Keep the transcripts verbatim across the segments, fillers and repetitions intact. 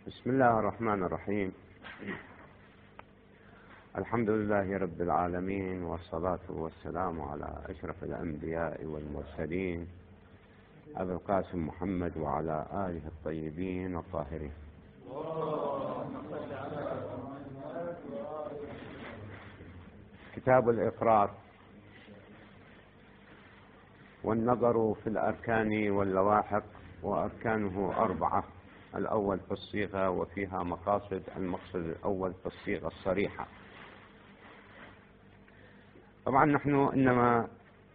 بسم الله الرحمن الرحيم. الحمد لله رب العالمين، والصلاة والسلام على أشرف الأنبياء والمرسلين أبي القاسم محمد وعلى آله الطيبين الطاهرين. كتاب الإقرار والنظر في الأركان واللواحق، وأركانه أربعة: الأول في الصيغة وفيها مقاصد. المقصد الأول في الصيغة الصريحة. طبعا نحن إنما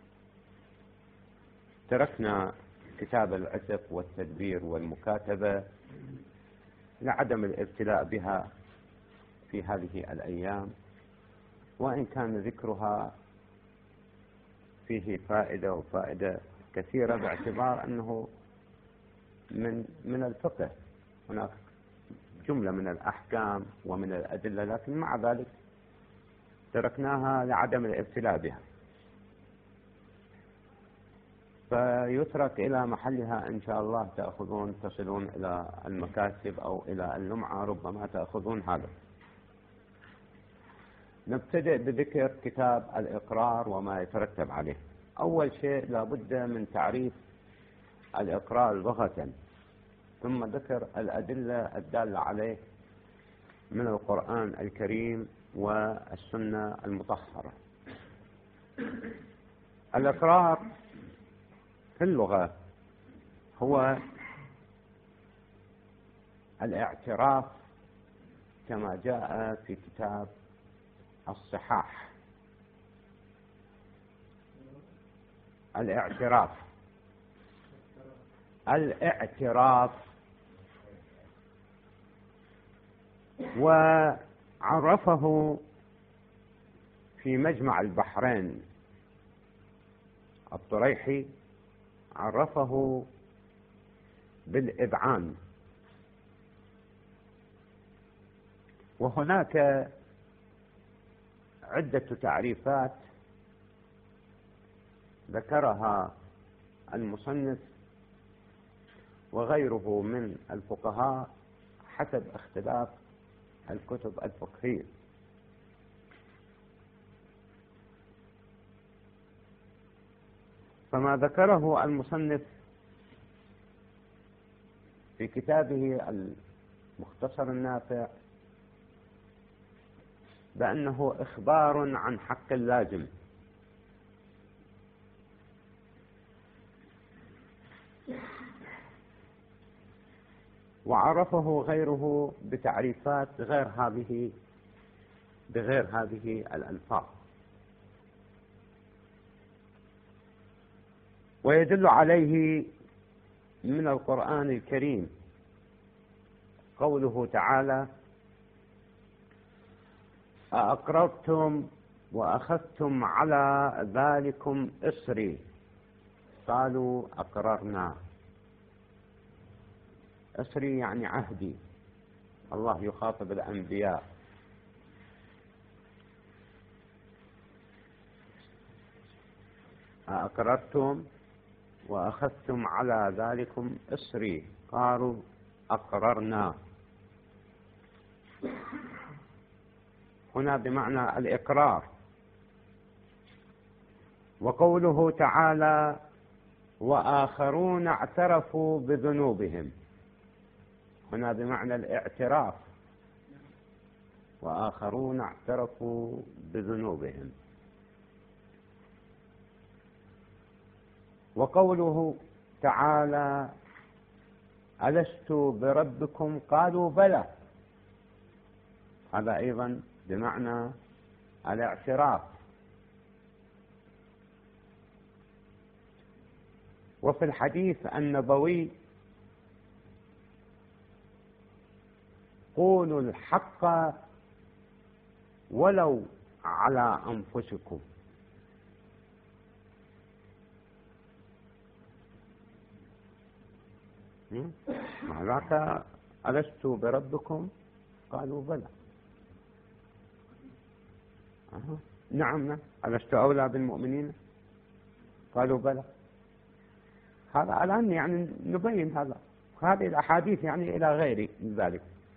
تركنا كتاب العتق والتدبير والمكاتبة لعدم الابتلاء بها في هذه الأيام، وإن كان ذكرها فيه فائدة وفائدة كثيرة، باعتبار أنه من من الفقه. هناك جملة من الأحكام ومن الأدلة، لكن مع ذلك تركناها لعدم الابتلاء بها، فيترك إلى محلها إن شاء الله. تأخذون تصلون إلى المكاتب أو إلى اللمعة، ربما تأخذون هذا. نبتدئ بذكر كتاب الإقرار وما يترتب عليه. أول شيء لابد من تعريف الإقرار لغة، ثم ذكر الأدلة الدالة عليه من القرآن الكريم والسنة المطهرة. الإقرار في اللغة هو الاعتراف كما جاء في كتاب الصحاح. الاعتراف الاعتراف وعرفه في مجمع البحرين الطريحي، عرفه بالإذعان. وهناك عدة تعريفات ذكرها المصنف وغيره من الفقهاء حسب اختلاف الكتب الفقهية. فما ذكره المصنف في كتابه المختصر النافع بأنه إخبار عن حق لازم، وعرفه غيره بتعريفات غير هذه بغير هذه الألفاظ. ويدل عليه من القرآن الكريم قوله تعالى: أأقررتم وأخذتم على ذلكم إصري قالوا أقررنا. إصري يعني عهدي. الله يخاطب الأنبياء. أأقررتم وأخذتم على ذلكم إصري قالوا أقررنا. هنا بمعنى الإقرار. وقوله تعالى: وآخرون اعترفوا بذنوبهم، هنا بمعنى الاعتراف. وآخرون اعترفوا بذنوبهم. وقوله تعالى: ألست بربكم قالوا بلى، هذا أيضا بمعنى الاعتراف. وفي الحديث النبوي: قولوا الحق ولو على أنفسكم. مع ذاك ألست بربكم قالوا بلى. أه. نعم، ألست أولى بالمؤمنين قالوا بلى. هذا الآن يعني نبين هذا هذه الأحاديث يعني إلى غير ذلك.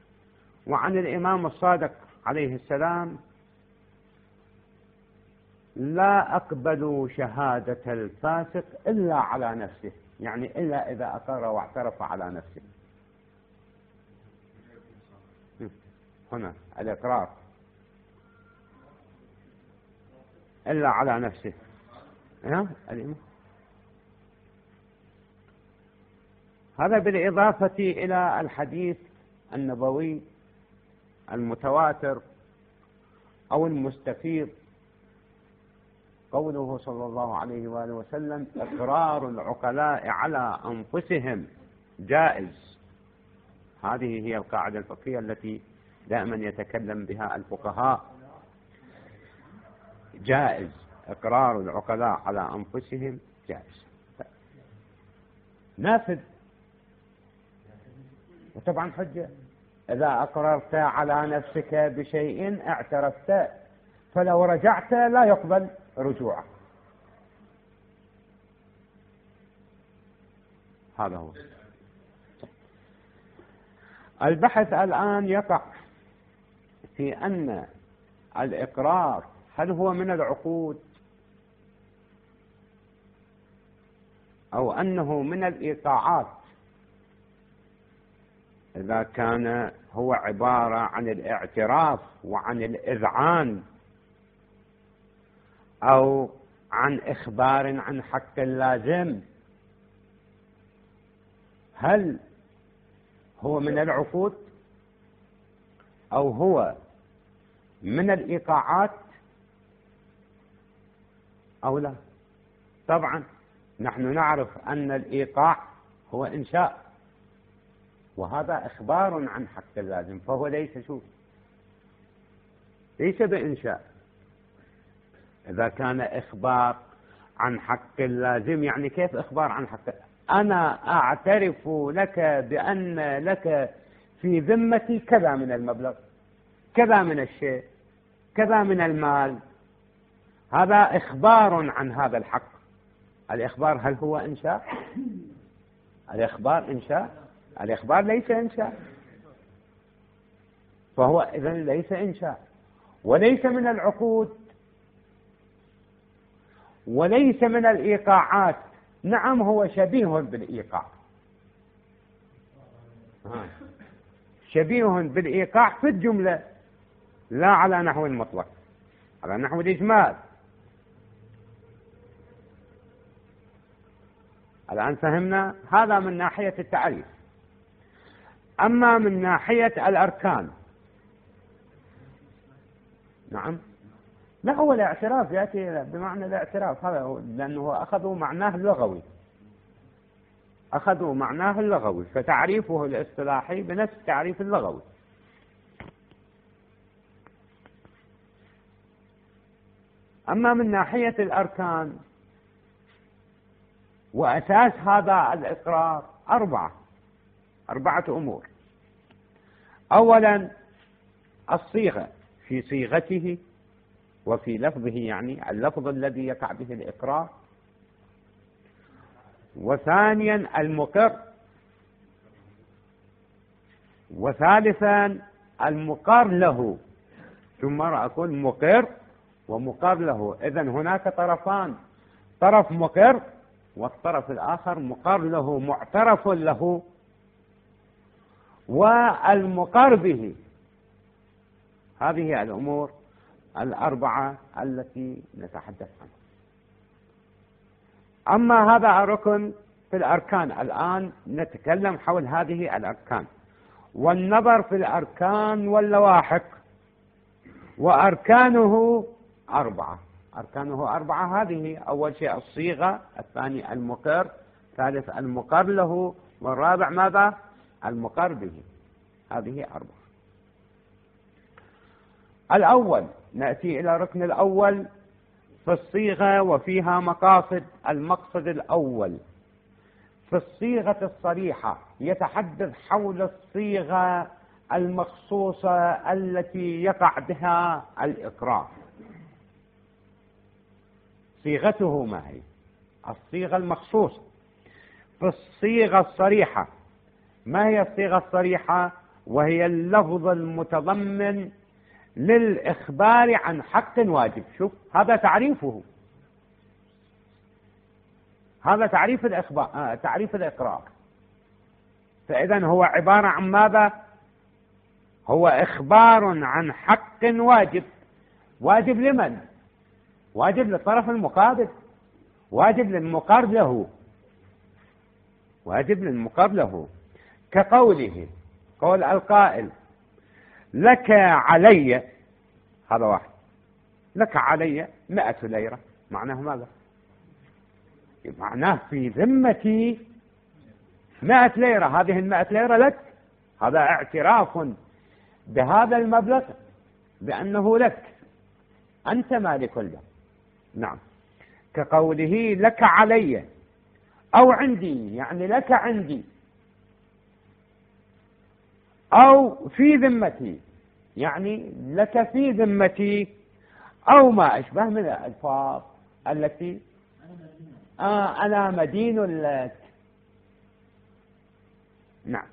وعن الإمام الصادق عليه السلام: لا أقبل شهادة الفاسق إلا على نفسه، يعني إلا إذا أقر واعترف على نفسه. هنا الإقرار إلا على نفسه. هذا بالإضافة إلى الحديث النبوي المتواتر أو المستفيض، قوله صلى الله عليه وآله وسلم: إقرار العقلاء على أنفسهم جائز. هذه هي القاعدة الفقهية التي دائما يتكلم بها الفقهاء. جائز، إقرار العقلاء على أنفسهم جائز، نافذ. وطبعا حجة، إذا أقررت على نفسك بشيء اعترفت، فلو رجعت لا يقبل رجوعك. هذا هو البحث. الآن يقع في أن الإقرار هل هو من العقود أو أنه من الإيقاعات. إذا كان هو عبارة عن الاعتراف وعن الإذعان أو عن إخبار عن حق لازم، هل هو من العقود أو هو من الإيقاعات أو لا؟ طبعا نحن نعرف أن الإيقاع هو إنشاء، وهذا إخبار عن حق اللازم، فهو ليس شو ليس بإنشاء. إذا كان إخبار عن حق اللازم، يعني كيف إخبار عن حق؟ أنا أعترف لك بأن لك في ذمتي كذا من المبلغ، كذا من الشيء، كذا من المال. هذا إخبار عن هذا الحق. الإخبار هل هو إنشاء؟ الإخبار إنشاء؟ الإخبار ليس إنشاء، فهو إذن ليس إنشاء، وليس من العقود، وليس من الإيقاعات. نعم هو شبيه بالإيقاع، شبيه بالإيقاع في الجملة، لا على نحو المطلق، على نحو الإجمال. الآن فهمنا هذا من ناحية التعريف. أما من ناحية الأركان، نعم، لا، هو الاعتراف يأتي بمعنى الاعتراف، هذا لأنه أخذوا معناه اللغوي، أخذوا معناه اللغوي، فتعريفه الاصطلاحي بنفس التعريف اللغوي. أما من ناحية الأركان وأساس هذا الإقرار أربعة أربعة أمور. أولا الصيغة، في صيغته وفي لفظه، يعني اللفظ الذي يقع به الإقرار. وثانيا المقر. وثالثا المقر له. ثم أقول مقر ومقر له، إذن هناك طرفان، طرف مقر والطرف الآخر مقر له، معترف له، والمقر به. هذه الأمور الأربعة التي نتحدث عنها. أما هذا الركن في الأركان، الآن نتكلم حول هذه الأركان، والنظر في الأركان واللواحق. وأركانه أربعة أركانه أربعة هذه: أول شيء الصيغة، الثاني المقر، الثالث المقر له، والرابع ماذا؟ المقر به. هذه أربعة. الأول، نأتي إلى الركن الأول في الصيغة وفيها مقاصد. المقصد الأول في الصيغة الصريحة يتحدث حول الصيغة المخصوصة التي يقع بها الإقرار. صيغته ما هي؟ الصيغة المخصوصة. في الصيغة الصريحة، ما هي الصيغة الصريحة؟ وهي اللفظ المتضمن للإخبار عن حق واجب. شوف هذا تعريفه، هذا تعريف الإخبار، آه تعريف الإقرار. فإذا هو عبارة عن ماذا؟ هو إخبار عن حق واجب. واجب لمن؟ واجب للطرف المقابل، واجب للمقارب له، واجب للمقارب له. كقوله، قول القائل لك علي، هذا واحد، لك علي مئة ليرة، معناه ماذا؟ معناه في ذمتي مئة ليرة، هذه المئة ليرة لك، هذا اعتراف بهذا المبلغ بأنه لك، أنت مالك له. نعم. كقوله لك علي أو عندي، يعني لك عندي، أو في ذمتي، يعني لك في ذمتي، أو ما أشبه من الألفاظ التي آه أنا مدين لك. نعم.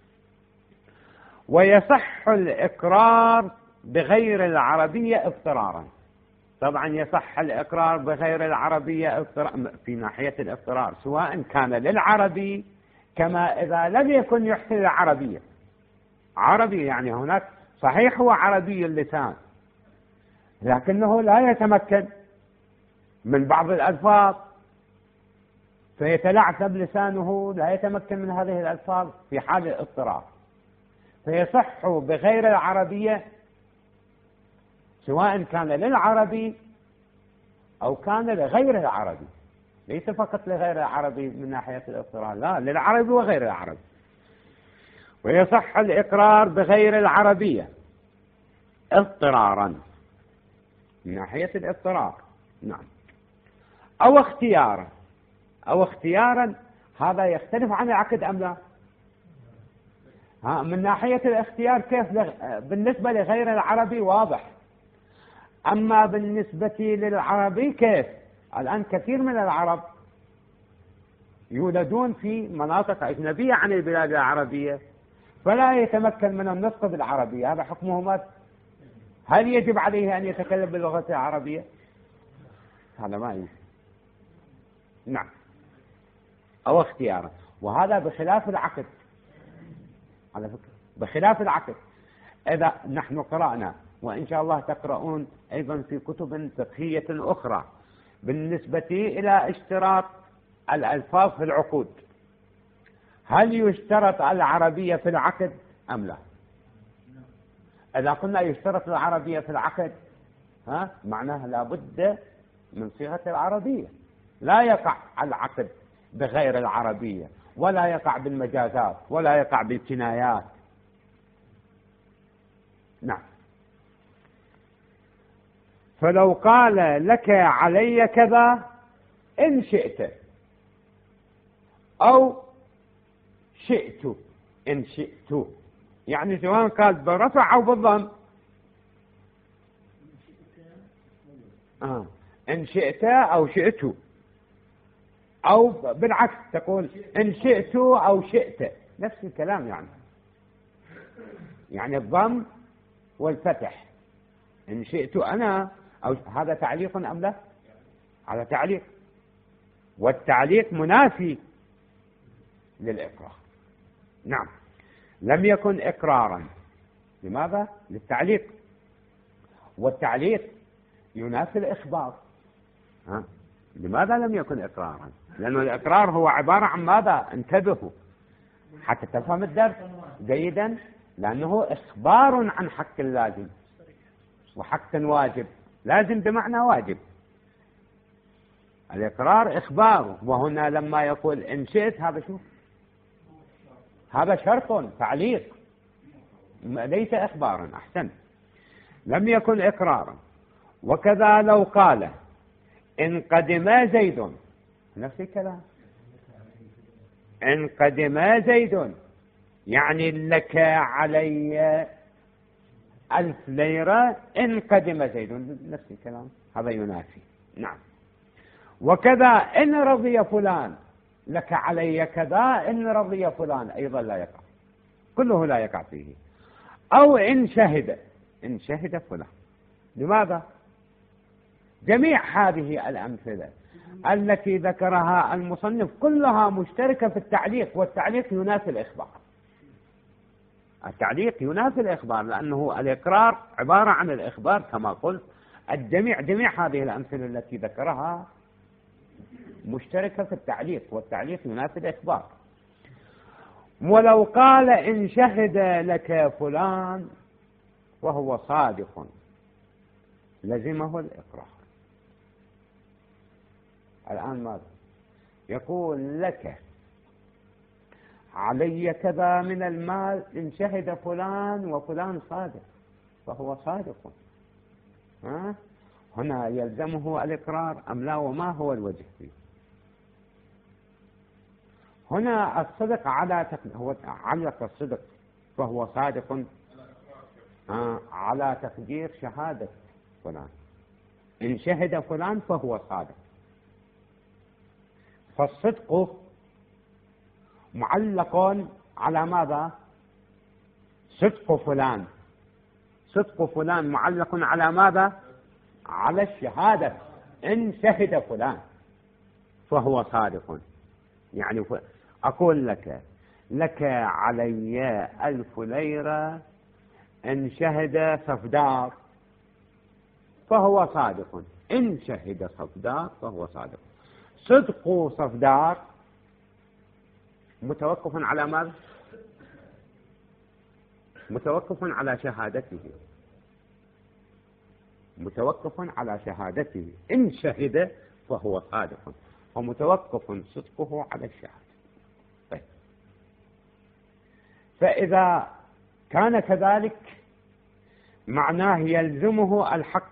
ويصح الإقرار بغير العربية اضطرارا. طبعا يصح الإقرار بغير العربية في ناحية الاضطرار، سواء كان للعربي كما إذا لم يكن يحسن العربية. عربي يعني هناك صحيح هو عربي اللسان، لكنه لا يتمكن من بعض الألفاظ، فيتلعثم لسانه، لا يتمكن من هذه الألفاظ في حال الاضطرار، فيصح بغير العربية سواء كان للعربي أو كان لغير العربي، ليس فقط لغير العربي من ناحية الاضطرار، لا، للعربي وغير العربي. ويصح الإقرار بغير العربية اضطرارا من ناحية الاضطرار. نعم. أو اختيارا، أو اختيارا هذا يختلف عن العقد أم لا؟ ها، من ناحية الاختيار كيف بالنسبة لغير العربي واضح، أما بالنسبة للعربي كيف؟ الآن كثير من العرب يولدون في مناطق أجنبية عن البلاد العربية، فلا يتمكن من النطق بالعربية، هذا حكمه ماذا؟ هل يجب عليه أن يتكلم باللغة العربية؟ هذا ما يجب. نعم. أو اختيارا، وهذا بخلاف العقد، على فكرة بخلاف العقد. إذا نحن قرأنا، وإن شاء الله تقرؤون أيضا في كتب فقهية أخرى بالنسبة إلى اشتراط الألفاظ في العقود، هل يشترط العربية في العقد أم لا؟ إذا قلنا يشترط العربية في العقد، ها معناه لابد من صيغة العربية، لا يقع العقد بغير العربية، ولا يقع بالمجازات، ولا يقع بالكنايات. نعم. فلو قال لك علي كذا إن شئت، أو شئت إن شئت، يعني سواء قال بالرفع أو بالضم. آه. إن شئت أو شئت، أو بالعكس تقول إن شئت أو شئت، نفس الكلام يعني، يعني الضم والفتح. إن شئت أنا، أو هذا تعليق أم لا؟ هذا تعليق، والتعليق منافي للإقرار. نعم. لم يكن إقرارا، لماذا؟ للتعليق، والتعليق ينافي الإخبار. ها؟ لماذا لم يكن إقرارا؟ لأن الإقرار هو عبارة عن ماذا؟ انتبهوا حتى تفهم الدرس جيدا، لأنه إخبار عن حق لازم وحق واجب. لازم بمعنى واجب، الإقرار إخبار، وهنا لما يقول إن شئت هذا شو؟ هذا شرط تعليق ليس إخبارا. أحسن. لم يكن إقرارا. وكذا لو قال إن قدم زيد، نفس الكلام، إن قدم زيد يعني لك علي ألف ليرة إن قدم زيد، نفس الكلام، هذا ينافي. نعم. وكذا إن رضي فلان، لك علي كذا إن رضي فلان، أيضا لا يقع. كله لا يقع فيه. أو إن شهد، إن شهد فلان. لماذا؟ جميع هذه الأمثلة التي ذكرها المصنف كلها مشتركة في التعليق، والتعليق ينافي الإخبار. التعليق ينافي الإخبار، لأنه الإقرار عبارة عن الإخبار كما قلت. الجميع جميع هذه الأمثلة التي ذكرها مشتركة في التعليق، والتعليق ينافي الإخبار. ولو قال إن شهد لك فلان وهو صادق لزمه الإقرار. الآن ماذا؟ يقول لك علي كذا من المال إن شهد فلان وفلان صادق، فهو صادق. ها؟ هنا يلزمه الإقرار أم لا؟ وما هو الوجه فيه؟ هنا الصدق على تق... هو علق الصدق فهو صادق آه على تقدير شهادة فلان. إن شهد فلان فهو صادق، فالصدق معلق على ماذا؟ صدق فلان. صدق فلان معلق على ماذا؟ على الشهادة. إن شهد فلان فهو صادق. يعني أقول لك لك علي ألف ليرة إن شهد صفدار فهو صادق. إن شهد صفدار فهو صادق. صدق صفدار متوقف على ماذا؟ متوقف على شهادته. متوقف على شهادته. إن شهد فهو صادق، ومتوقف صدقه على الشهادة. طيب. فإذا كان كذلك معناه يلزمه الحق.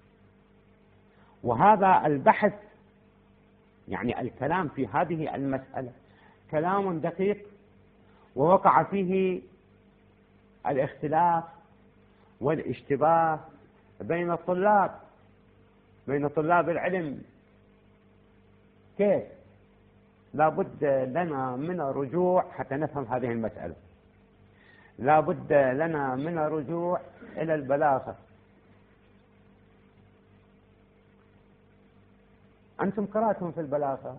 وهذا البحث، يعني الكلام في هذه المسألة كلام دقيق، ووقع فيه الاختلاف والاشتباه بين الطلاب بين طلاب العلم. كيف؟ لا بد لنا من الرجوع حتى نفهم هذه المسألة. لا بد لنا من الرجوع إلى البلاغة. أنتم قرأتم في البلاغة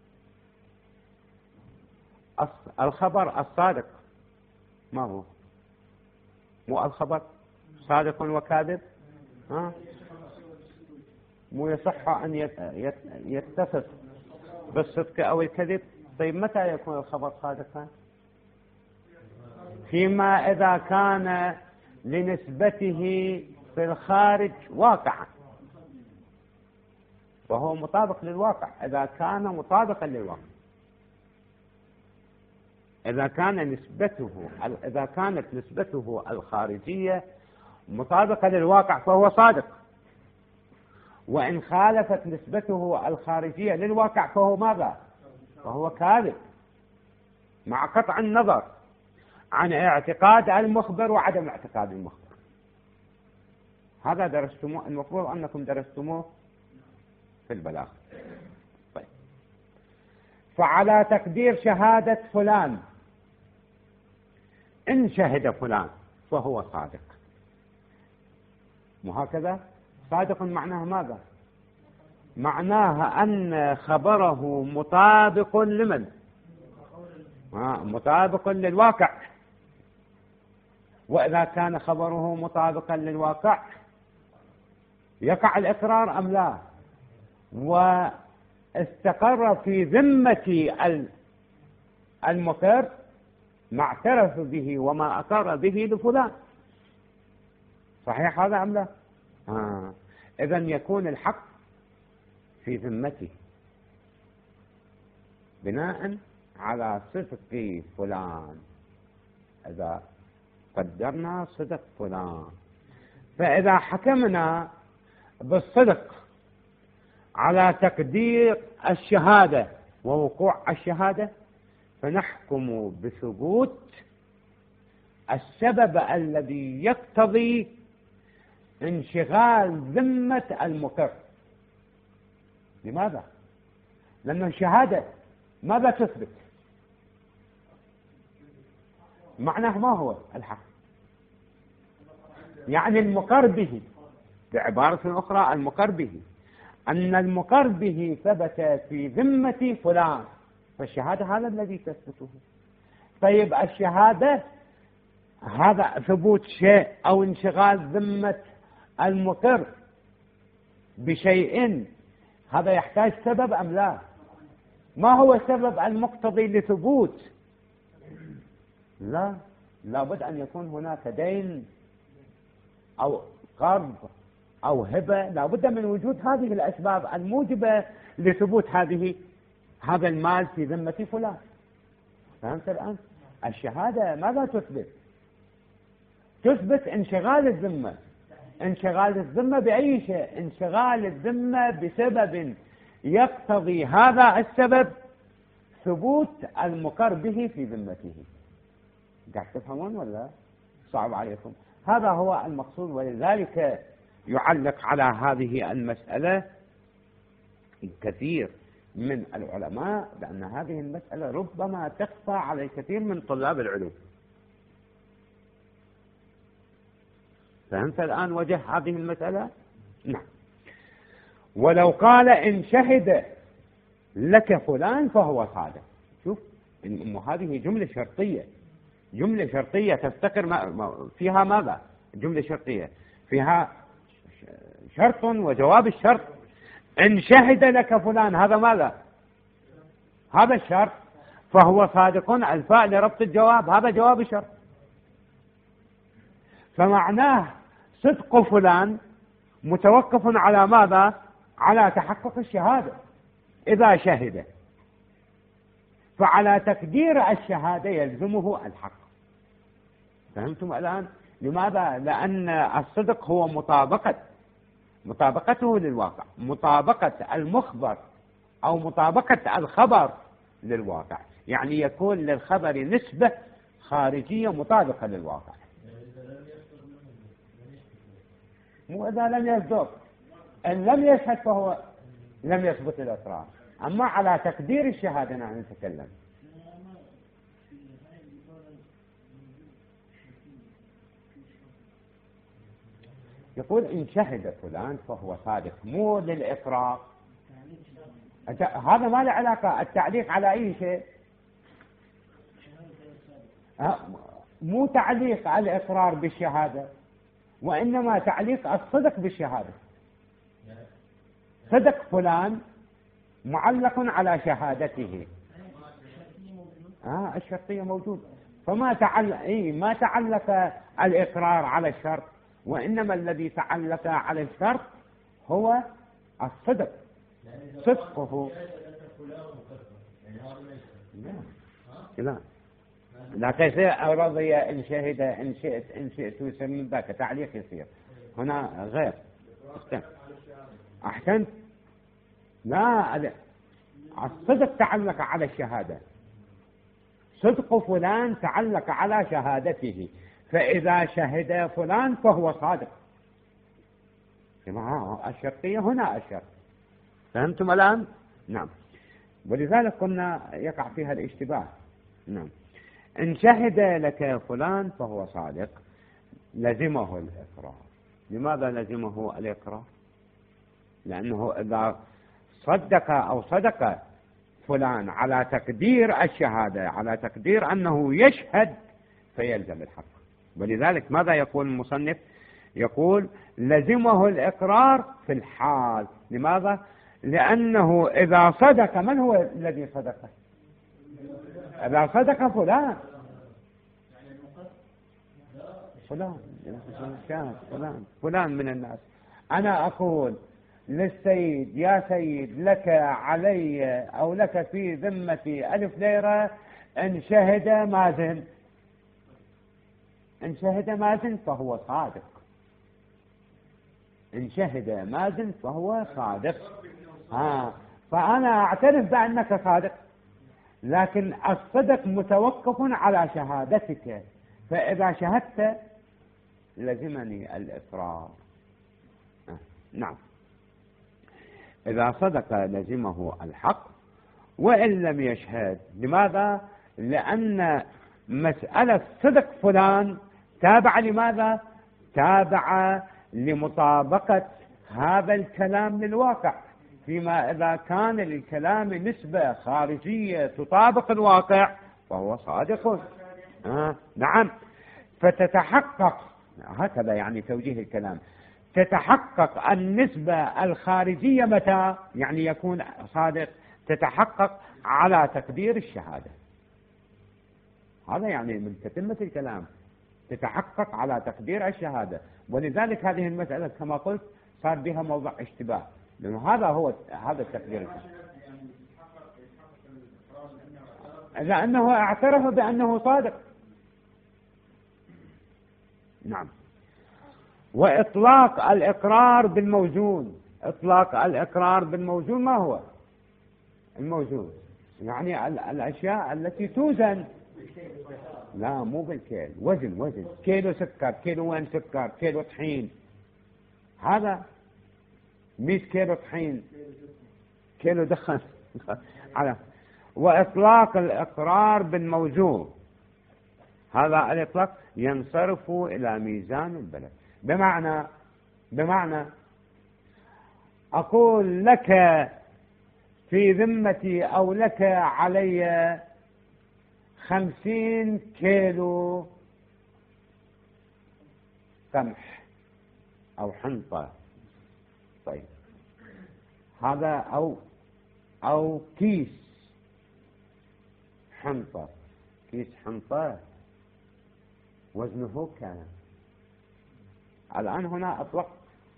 الخبر الصادق ما هو؟ مو الخبر صادق وكاذب؟ ها؟ مو يصح أن يتصف بالصدق أو الكذب؟ طيب متى يكون الخبر صادقا؟ فيما إذا كان لنسبته في الخارج واقعا، وهو مطابق للواقع. إذا كان مطابقا للواقع، إذا كان نسبته إذا كانت نسبته الخارجية مطابقة للواقع فهو صادق. وإن خالفت نسبته الخارجية للواقع فهو ماذا؟ فهو كاذب، مع قطع النظر عن اعتقاد المخبر وعدم اعتقاد المخبر. هذا درستموه، المفروض أنكم درستموه في البلاغة. طيب. فعلى تقدير شهادة فلان إن شهد فلان فهو صادق. وهكذا صادق معناه ماذا؟ معناها أن خبره مطابق لمن؟ مطابق للواقع. وإذا كان خبره مطابقا للواقع يقع الإقرار أم لا؟ واستقر في ذمة المقر ما اعترف به وما أقر به لفلان. صحيح هذا أم لا؟ آه. إذن يكون الحق في ذمته بناء على صدق فلان. إذا قدرنا صدق فلان، فإذا حكمنا بالصدق على تقدير الشهادة ووقوع الشهادة، فنحكم بثبوت السبب الذي يقتضي انشغال ذمة المقر. لماذا؟ لأن الشهادة ماذا تثبت؟ معناه ما هو الحق؟ يعني المقر به، بعبارة أخرى المقر به، أن المقر به ثبت في ذمة فلان، فالشهادة هذا الذي تثبته. طيب الشهادة هذا ثبوت شيء أو انشغال ذمة المقر بشيء، هذا يحتاج سبب أم لا؟ ما هو السبب المقتضي لثبوت؟ لا، لابد أن يكون هناك دين أو قرض أو هبة، لابد من وجود هذه الأسباب الموجبة لثبوت هذه هذا المال في ذمة فلان. فهمت الآن؟ الشهادة ماذا تثبت؟ تثبت انشغال الذمة. انشغال الذمة بأي شيء؟ انشغال الذمة بسبب يقتضي هذا السبب ثبوت المقر به في ذمته. قاعد تفهمون ولا صعب عليكم؟ هذا هو المقصود. ولذلك يعلق على هذه المسألة الكثير من العلماء، لأن هذه المسألة ربما تخفى على الكثير من طلاب العلوم. فهمت الآن وجه هذه المسألة؟ نعم. ولو قال إن شهد لك فلان فهو صادق. شوف إن هذه جملة شرطية، جملة شرطية تفتكر ما فيها ماذا؟ جملة شرطية فيها شرط وجواب الشرط. إن شهد لك فلان هذا ماذا؟ هذا الشرط، فهو صادق. الفاء لربط الجواب، هذا جواب الشرط. فمعناه صدق فلان متوقف على ماذا؟ على تحقق الشهادة. إذا شهد فعلى تقدير الشهادة يلزمه الحق. فهمتم الآن؟ لماذا؟ لأن الصدق هو مطابقة مطابقته للواقع، مطابقة المخبر أو مطابقة الخبر للواقع، يعني يكون للخبر نسبة خارجية مطابقة للواقع. مو إذا لم يصدق، إن لم يشهد فهو لم يثبت الإقرار. أما على تقدير الشهادة نحن نتكلم. يقول إن شهد فلان فهو صادق، مو للإقرار. هذا ما له علاقة التعليق على أي شيء، مو تعليق على الإقرار بالشهادة، وإنما تعليق الصدق بالشهادة. صدق فلان معلق على شهادته. آه الشرطية موجودة. فما تعلق إيه ما تعلق الإقرار على الشرط، وإنما الذي تعلق على الشرط هو الصدق، صدقه. لا لا لا كيف رضي إن شهد إن شئت إن شئت يصير من ذاك تعليق يصير هنا غير. أحسنت. لا الصدق تعلق على الشهادة، صدق فلان تعلق على شهادته، فإذا شهد فلان فهو صادق. الشرطية هنا الشرط. فهمتم الآن؟ نعم. ولذلك قلنا يقع فيها الاشتباه. نعم. إن شهد لك فلان فهو صادق لزمه الإقرار. لماذا لزمه الإقرار؟ لأنه إذا صدق أو صدق فلان على تقدير الشهادة، على تقدير أنه يشهد، فيلزم الحق. ولذلك ماذا يقول المصنف؟ يقول لزمه الإقرار في الحال. لماذا؟ لأنه إذا صدق، من هو الذي صدق؟ إذا صدق فلان فلان فلان فلان من الناس. أنا أقول للسيد يا سيد لك علي أو لك في ذمتي ألف ليرة إن شهد مازن، إن شهد مازن فهو صادق. إن شهد مازن فهو صادق. ها فأنا أعترف بأنك صادق، لكن الصدق متوقف على شهادتك، فإذا شهدت لزمني الإقرار. آه. نعم. إذا صدق لزمه الحق وإن لم يشهد. لماذا؟ لأن مسألة صدق فلان تابعة لماذا؟ تابعة لمطابقة هذا الكلام للواقع، فيما إذا كان للكلام نسبة خارجية تطابق الواقع فهو صادق. آه نعم، فتتحقق هكذا يعني توجيه الكلام، تتحقق النسبة الخارجية متى؟ يعني يكون صادق، تتحقق على تقدير الشهادة. هذا يعني من تتمة الكلام، تتحقق على تقدير الشهادة. ولذلك هذه المسألة كما قلت صار بها موضع اشتباه، لأنه هذا هو هذا التقدير، لأنه اعترف بأنه صادق. نعم. وإطلاق الإقرار بالموجود، إطلاق الإقرار بالموجود ما هو الموجود؟ يعني الأشياء التي توزن، لا مو بالكيل، وزن وزن، كيلو سكر، كيلو وين سكر، كيلو طحين، هذا مئة كيلو طحين، كيلو دخن على. وإطلاق الإقرار بالموجود، هذا الإطلاق ينصرف إلى ميزان البلد. بمعنى بمعنى أقول لك في ذمتي أو لك علي خمسين كيلو قمح أو حنطة، طيب هذا أو أو كيس حنطة، كيس حنطة وزنه كان. الآن هنا إطلاق،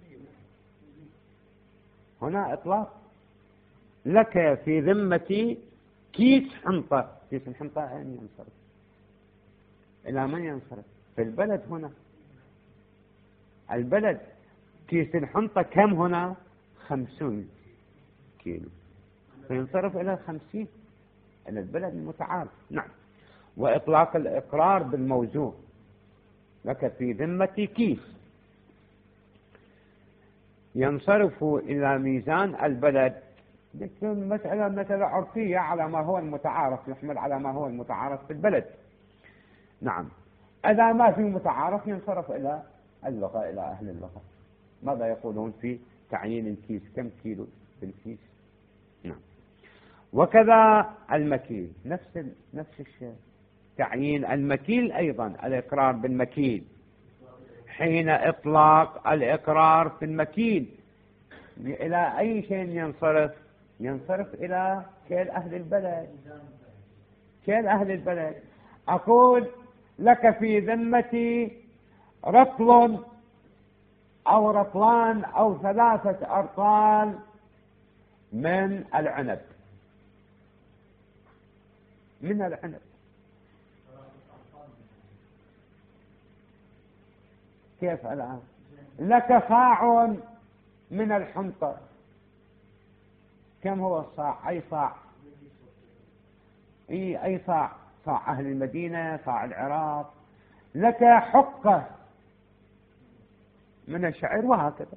هنا إطلاق لك في ذمتي كيس حنطة. كيس الحنطة أين ينصرف؟ إلى من ينصرف؟ في البلد هنا، البلد كيس الحنطة كم هنا؟ خمسون كيلو، فينصرف إلى خمسين، إلى البلد المتعارف. نعم. وإطلاق الإقرار بالموزون، لك في ذمتي كيس، ينصرف إلى ميزان البلد. تكون مسألة مسألة عرفية على ما هو المتعارف، يحمل على ما هو المتعارف في البلد. نعم. إذا ما في متعارف ينصرف إلى اللغة، إلى أهل اللغة، ماذا يقولون في تعيين الكيس، كم كيلو في الكيس. نعم. وكذا المكيل، نفس نفس الشيء، تعيين المكيل أيضا، الإقرار بالمكيل. حين إطلاق الإقرار في المكيل إلى أي شيء ينصرف؟ ينصرف إلى كيل أهل البلد، كيل أهل البلد. أقول لك في ذمتي رطل أو رطلان أو ثلاثة أرطال من العنب، من العنب. كيف الآن؟ لك صاع من الحنطة، كم هو الصاع؟ أي صاع؟ أي أي صاع؟ صاع أهل المدينة، صاع العراق. لك حقة من الشعير، وهكذا.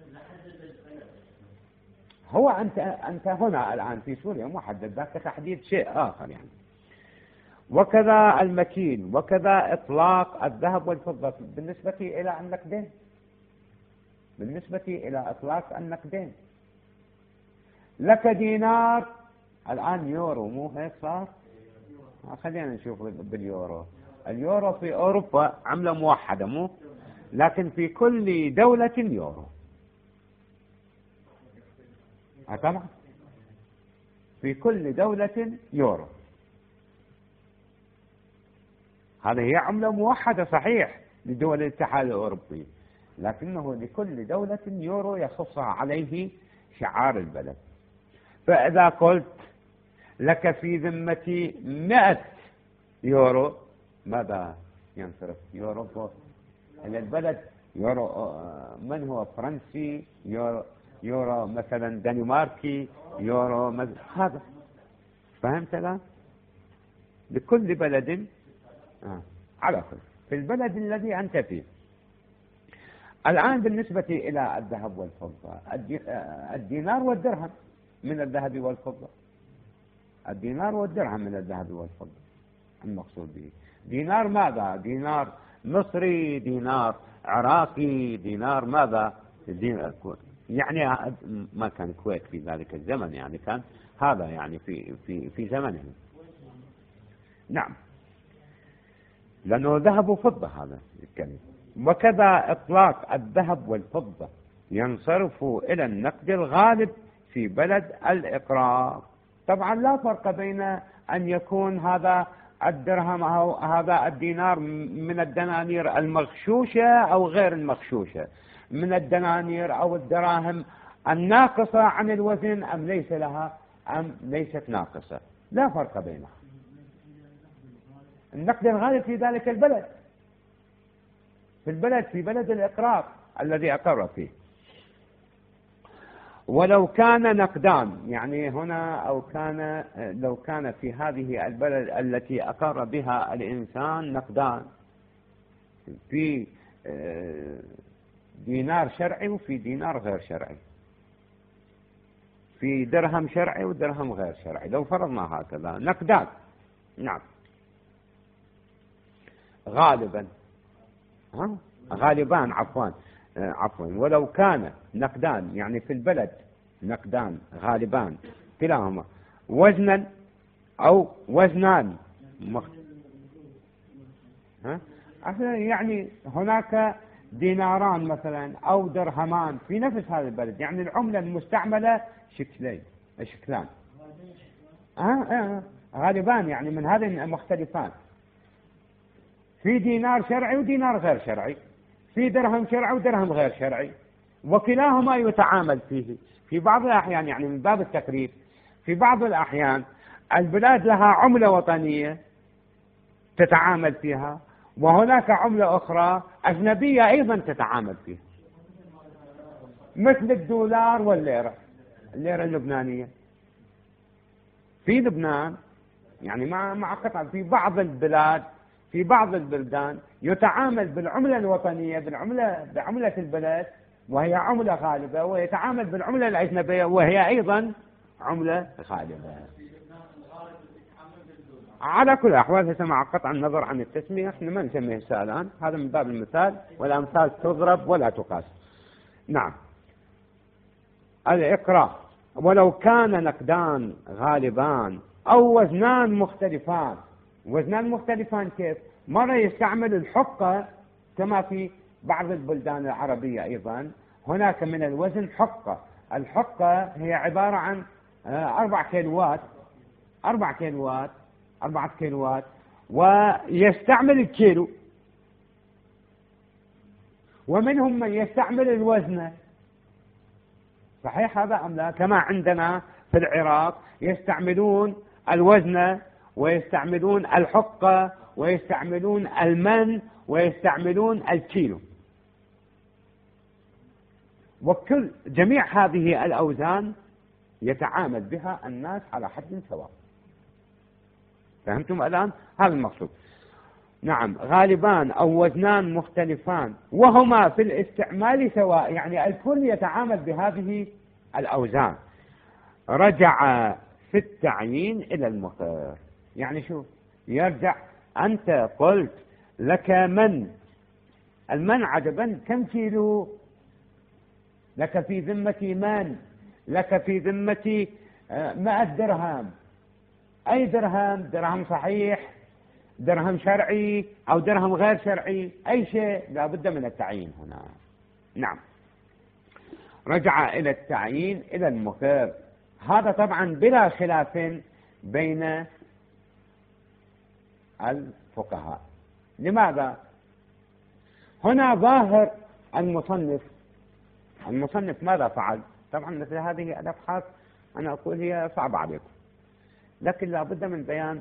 هو أنت أنت هنا الآن في سوريا محدد، ذاك تحديد شيء آخر يعني. وكذا المكيل، وكذا إطلاق الذهب والفضة بالنسبة إلى النقدين، بالنسبة إلى إطلاق النقدين. لك دينار، الآن يورو، مو هيك صار؟ خلينا نشوف باليورو. اليورو في أوروبا عملة موحدة، مو؟ لكن في كل دولة يورو. طبعا في كل دولة يورو. هذه هي عملة موحدة صحيح لدول الاتحاد الأوروبي، لكنه لكل دولة يورو يخص عليه شعار البلد. فإذا قلت لك في ذمتي مئة يورو، ماذا ينصرف؟ يورو إلى البلد، يورو من هو فرنسي، يورو, يورو مثلا دنماركي، يورو مز... هذا فهمت الآن؟ لكل بلد آه. على كل في البلد الذي أنت فيه. الآن بالنسبة إلى الذهب والفضة، الدينار والدرهم من الذهب والفضة، الدينار والدرهم من الذهب والفضة المقصود به. دينار ماذا؟ دينار مصري، دينار عراقي، دينار ماذا؟ دينار يعني ما كان الكويت في ذلك الزمن، يعني كان هذا يعني في في في زمنه. نعم، لأنه ذهب وفضة هذا الكلمة. وكذا إطلاق الذهب والفضة ينصرف إلى النقد الغالب في بلد الإقرار. طبعا لا فرق بين أن يكون هذا الدرهم أو هذا الدينار من الدنانير المغشوشة أو غير المغشوشة، من الدنانير أو الدراهم الناقصة عن الوزن أم ليس لها أم ليست ناقصة، لا فرق بينها. النقد الغالب في ذلك البلد، في البلد في بلد الإقرار الذي أقر فيه. ولو كان نقدان، يعني هنا أو كان لو كان في هذه البلد التي أقر بها الإنسان نقدان، في دينار شرعي وفي دينار غير شرعي، في درهم شرعي ودرهم غير شرعي، لو فرضنا هكذا نقدان. نعم، غالبا ها غالبان عفوا عفوا ولو كان نقدان، يعني في البلد نقدان غالبان كلاهما وزنا أو وزنان مخ... ها؟ يعني هناك ديناران مثلا أو درهمان في نفس هذا البلد، يعني العملة المستعملة شكلين شكلان آه آه غالبان، يعني من هذين المختلفان، في دينار شرعي ودينار غير شرعي، في درهم شرعي ودرهم غير شرعي، وكلاهما يتعامل فيه. في بعض الأحيان، يعني من باب التقريب، في بعض الأحيان البلاد لها عملة وطنية تتعامل فيها، وهناك عملة أخرى أجنبية أيضا تتعامل فيها، مثل الدولار والليرة، الليرة اللبنانية في لبنان، يعني مع مع قطع في بعض البلاد، في بعض البلدان يتعامل بالعملة الوطنية، بالعملة بعملة البلد وهي عملة غالبة، ويتعامل بالعملة الأجنبية وهي أيضا عملة غالبة. على كل الأحوال هسه مع قطع النظر عن التسمية احنا ما نسميه هسه الآن، هذا من باب المثال، والأمثال تضرب ولا تقاس. نعم، الإقراء. ولو كان نقدان غالبان أو وزنان مختلفان. وزنان مختلفان كيف؟ مرة يستعمل الحقة كما في بعض البلدان العربية أيضا، هناك من الوزن حقة. الحقة هي عبارة عن أربع كيلوات أربع كيلوات أربعة كيلوات، ويستعمل الكيلو، ومنهم من يستعمل الوزن. صحيح هذا أم لا؟ كما عندنا في العراق يستعملون الوزن ويستعملون الحقة ويستعملون المن ويستعملون الكيلو، وكل جميع هذه الأوزان يتعامل بها الناس على حد سواء. فهمتم الآن؟ هذا المقصود. نعم، غالبان أو وزنان مختلفان وهما في الاستعمال سواء، يعني الكل يتعامل بهذه الأوزان. رجع في التعيين إلى المقر، يعني شوف يرجع. أنت قلت لك من المن عجبا كم كيلو، لك في ذمتي من، لك في ذمتي مئة درهم. أي درهم؟ درهم صحيح، درهم شرعي أو درهم غير شرعي، أي شيء لا بد من التعيين هنا. نعم، رجع إلى التعيين إلى المقر. هذا طبعا بلا خلاف بين الفقهاء. لماذا؟ هنا ظاهر المصنف المصنف ماذا فعل؟ طبعا مثل هذه الأبحاث أنا أقول هي صعبة عليكم، لكن لا بد من بيان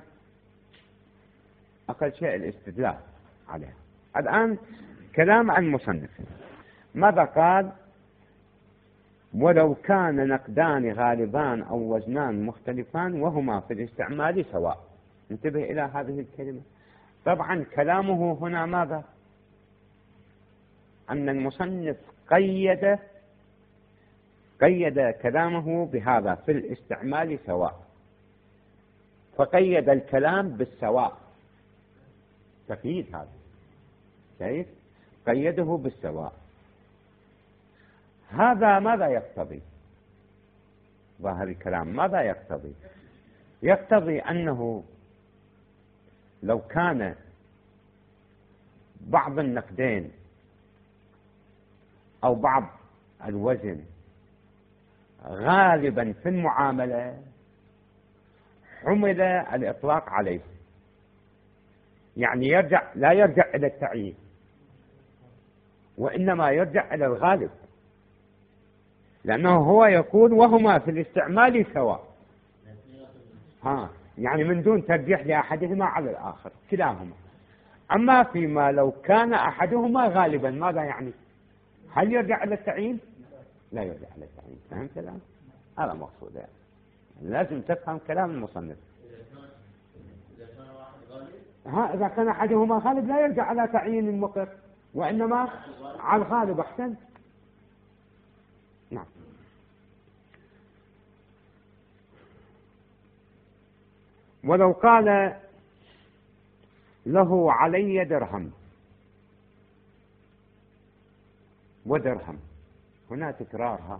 أقل شيء الاستدلال عليها. الآن كلام عن المصنف ماذا قال؟ ولو كان نقدان غالبان أو وزنان مختلفان وهما في الاستعمال سواء. انتبه إلى هذه الكلمة. طبعا كلامه هنا ماذا؟ أن المصنف قيد قيد كلامه بهذا في الاستعمال سواء، فقيد الكلام بالسواء. تقييد هذا، شايف؟ قيده بالسواء. هذا ماذا يقتضي؟ ظاهر الكلام ماذا يقتضي؟ يقتضي أنه لو كان بعض النقدين أو بعض الوزن غالبا في المعاملة حمل الإطلاق عليه، يعني يرجع لا يرجع إلى التعيين، وإنما يرجع إلى الغالب، لأنه هو يكون وهما في الاستعمال سواء، ها يعني من دون ترجيح لأحدهما على الآخر كلاهما. أما فيما لو كان أحدهما غالبا ماذا يعني؟ هل يرجع إلى التعيين؟ لا يرجع إلى التعيين. فهم كلام؟ هذا مقصود يعني. لازم تفهم كلام المصنف. ها إذا كان أحدهما غالب لا يرجع على تعيين المقر، وإنما على الغالب. أحسن. نعم. ولو قال له علي درهم ودرهم، هنا تكرارها،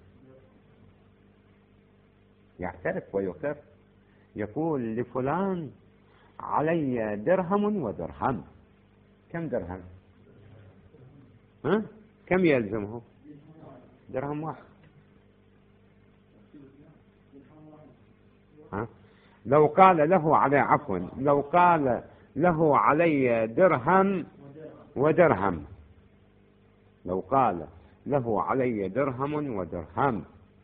يعترف ويقر، يقول لفلان علي درهم ودرهم. كم درهم؟ ها؟ كم يلزمه؟ درهم واحد. ها؟ لو قال له علي عفوا لو قال له علي درهم ودرهم، لو قال له علي درهم ودرهم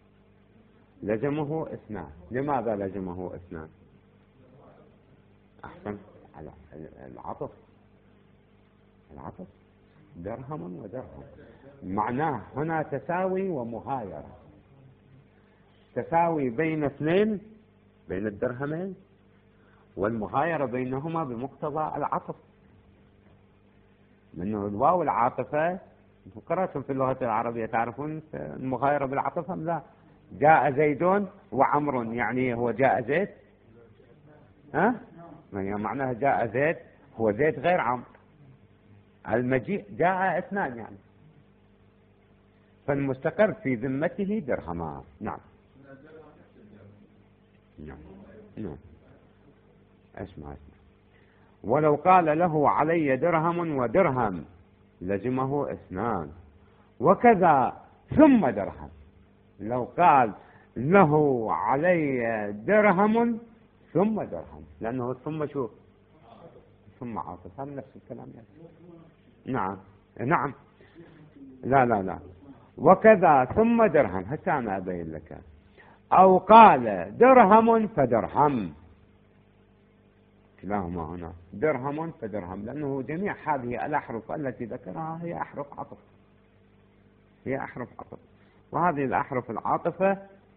لزمه اثنان. لماذا لزمه اثنان؟ أحسن، على العطف. العطف درهم ودرهم معناه هنا تساوي ومغايرة، تساوي بين اثنين، بين الدرهمين، والمغايرة بينهما بمقتضى العطف، لأنه الواو العاطفة قرأتم في اللغة العربية تعرفون المغايرة بالعطف أم لا؟ جاء زيد وعمر، يعني هو جاء زيد، ها؟ يعني معناها جاء زيد، هو زيد غير عمرو. المجيء جاء اثنان يعني، فالمستقر في ذمته درهمان. نعم نعم نعم. اسمع اسمع. ولو قال له علي درهم ودرهم لزمه اثنان، وكذا ثم درهم. لو قال له علي درهم ثم درهم، لأنه ثم شو؟ ثم عاطف، هذا نفس الكلام يعني. نعم نعم. لا لا لا. وكذا ثم درهم، حتى أنا أبين لك. أو قال درهم فدرهم، كلاهما هنا درهم فدرهم، لأنه جميع هذه الأحرف التي ذكرها هي أحرف عطف، هي أحرف عطف، وهذه الأحرف العاطفة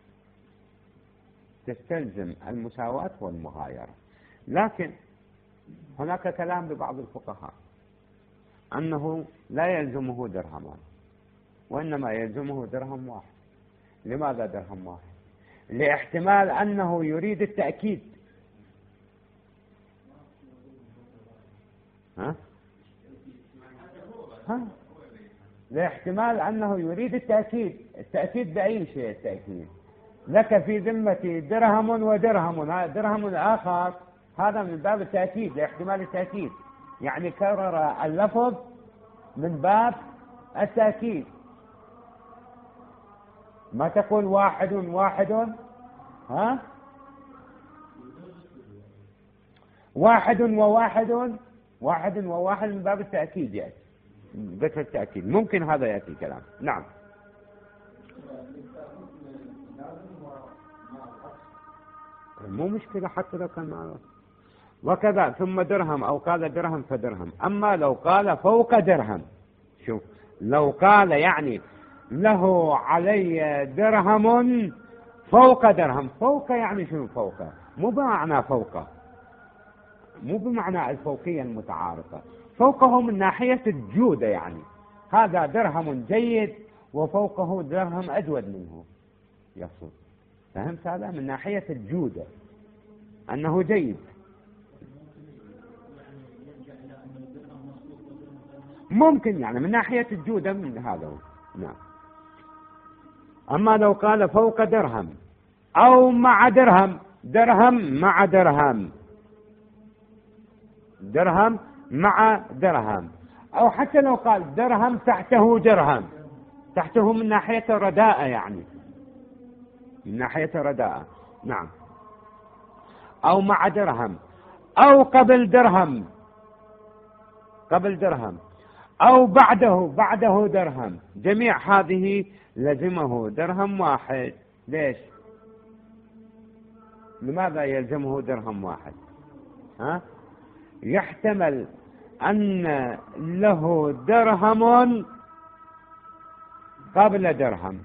تستلزم المساواة والمغايرة. لكن هناك كلام لبعض الفقهاء أنه لا يلزمه درهمان، وإنما يلزمه درهم واحد. لماذا درهم واحد؟ لاحتمال أنه يريد التأكيد. ها؟ ها؟ لاحتمال أنه يريد التأكيد. التأكيد بأي شيء؟ التأكيد لك في ذمتي درهم ودرهم، درهم آخر، هذا من باب التأكيد، لاحتمال التأكيد، يعني كرر اللفظ من باب التأكيد. ما تقول واحد واحد، ها؟ واحد وواحد، واحد وواحد من باب التأكيد، يعني ذكر التأكيد، ممكن هذا يأتي كلام. نعم. مو مشكلة حتى لو كان معه. وكذا ثم درهم، أو قال درهم فدرهم. أما لو قال فوق درهم، شوف، لو قال يعني له علي درهم فوق درهم، فوق يعني شنو فوق؟ مو بمعنى فوق، مو بمعنى الفوقية المتعارفة، فوقه من ناحية الجودة، يعني هذا درهم جيد وفوقه درهم أجود منه، يقصد. فهمت هذا؟ من ناحية الجودة أنه جيد. ممكن يعني من ناحية الجودة من هذا. نعم. أما لو قال فوق درهم أو مع درهم، درهم مع درهم، درهم مع درهم، أو حتى لو قال درهم تحته درهم، تحته من ناحية رداءة، يعني من ناحية رداءة. نعم. أو مع درهم أو قبل درهم، قبل درهم، أو بعده، بعده درهم، جميع هذه لزمه درهم واحد. ليش؟ لماذا يلزمه درهم واحد؟ ها؟ يحتمل أن له درهم قبل درهم،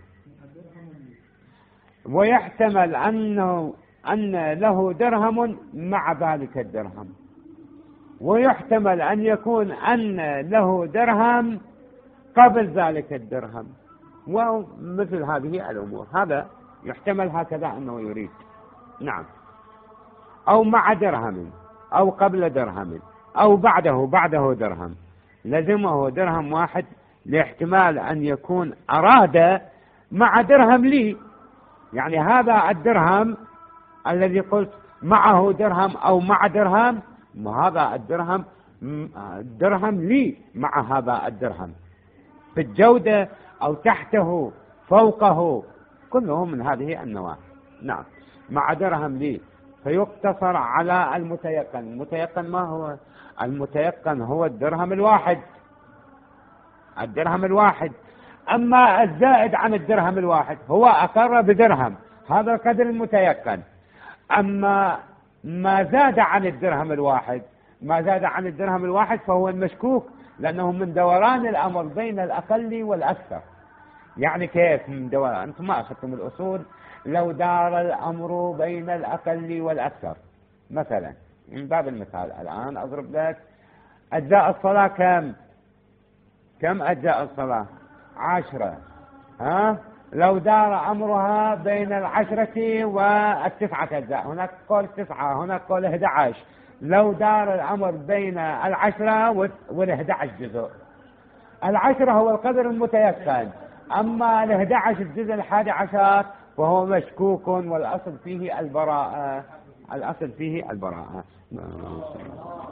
ويحتمل أنه أن له درهم مع ذلك الدرهم، ويحتمل أن يكون أن له درهم قبل ذلك الدرهم، ومثل هذه الأمور. هذا يحتمل هكذا أنه يريد. نعم. أو مع درهم أو قبل درهم أو بعده، بعده درهم، لزمه درهم واحد، لاحتمال أن يكون أراد مع درهم لي، يعني هذا الدرهم الذي قلت معه درهم أو مع درهم، وهذا الدرهم درهم لي مع هذا الدرهم في الجودة أو تحته فوقه، كله من هذه النواحي. نعم. مع درهم لي، فيقتصر على المتيقن. المتيقن ما هو؟ المتيقن هو الدرهم الواحد، الدرهم الواحد. أما الزائد عن الدرهم الواحد هو أقر بدرهم، هذا القدر المتيقن. أما ما زاد عن الدرهم الواحد، ما زاد عن الدرهم الواحد فهو المشكوك، لأنه من دوران الأمر بين الأقل والأكثر. يعني كيف من دوران؟ أنتم ما أخذتم الأصول. لو دار الأمر بين الأقل والأكثر، مثلا من باب المثال الآن أضرب لك أجزاء الصلاة كم؟ كم أجزاء الصلاة؟ عشرة. ها؟ لو دار أمرها بين العشرة والتسعة أجزاء، هناك قول تسعة، هناك قول أحد عشر. لو دار الأمر بين العشرة والأحد عشر جزء، العشرة هو القدر المتيقن، أما الأحد عشر الجزء الحادي عشر وهو مشكوك، والأصل فيه البراءة، الأصل فيه البراءة.